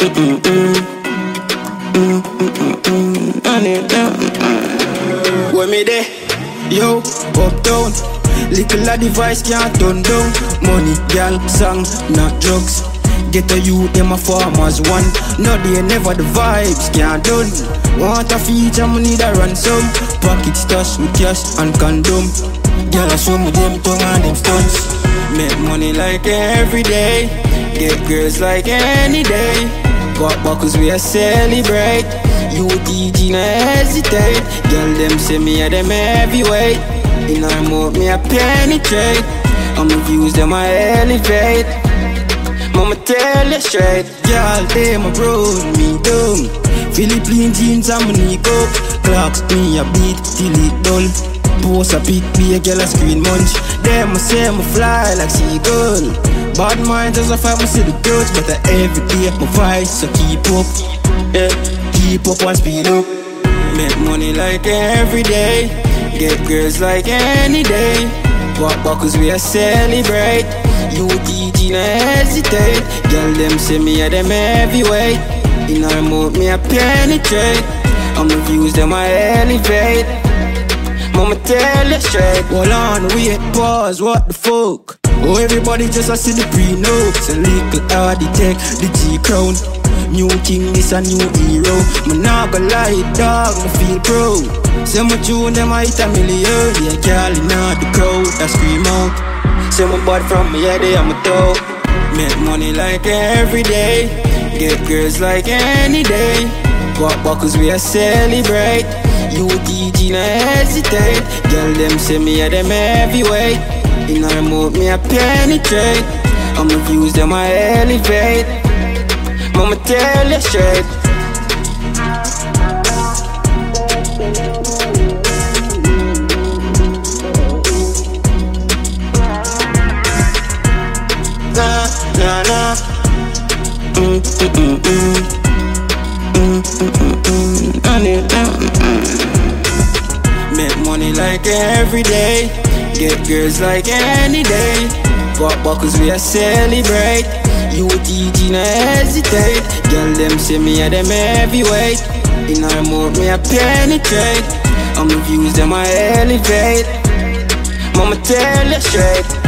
Where me there? Yo, uptown. Little a device can't turn down. Money, girl, song, not drugs. Get a youth, them a farmers one. No they never the vibes can't done. Want a feature, me need a ransom. Pocket stash with cash and condom. Girl, I show me them tongue and them stunts. Make money like every day. Get girls like any day. Pop buckles we a celebrate. UTG no hesitate. Girl them say me a them heavyweight. In our mouth me a penetrate. And my views them a elevate. Mama tell you straight. Girl them a roll me down. Philippine jeans and my knee up. Clocks me a beat till it dull. Post a pic be a girl a screen munch. Them a say me fly like seagull. Bad minds as I fight me see the girls. But every day my vice so keep up. Yeah, keep up and speed up. Make money like every day. Get girls like any day. Pop buckles we a celebrate. UTG no hesitate. Girl them say me a them heavyweight. In our mouth me a penetrate. And my views them a elevate. Mama tell you straight. Hold on, wait, pause, what the fuck? Oh, everybody just a see the pre-notes. A little hardy tech, the G-crown. New king, this a new hero. Me nah go lie, dog, me feel proud. Say my tune, them a hit a million. Yeah, calling out the crowd, I scream out. Say my body from me head, I'm a toe. Make money like every day. Get girls like any day. Pop buckles we a celebrate. UTG no hesitate. Girl them say me a them heavyweight. In our mouth me a penetrate. And my views them a elevate. Mama tell you straight. Nah, nah, nah. Make money like every day. Get girls like any day. Pop buckles we a celebrate. UTG no hesitate. Girl them say me a them heavyweight. In our mouth me a penetrate. And my views them a elevate. Mama tell you straight.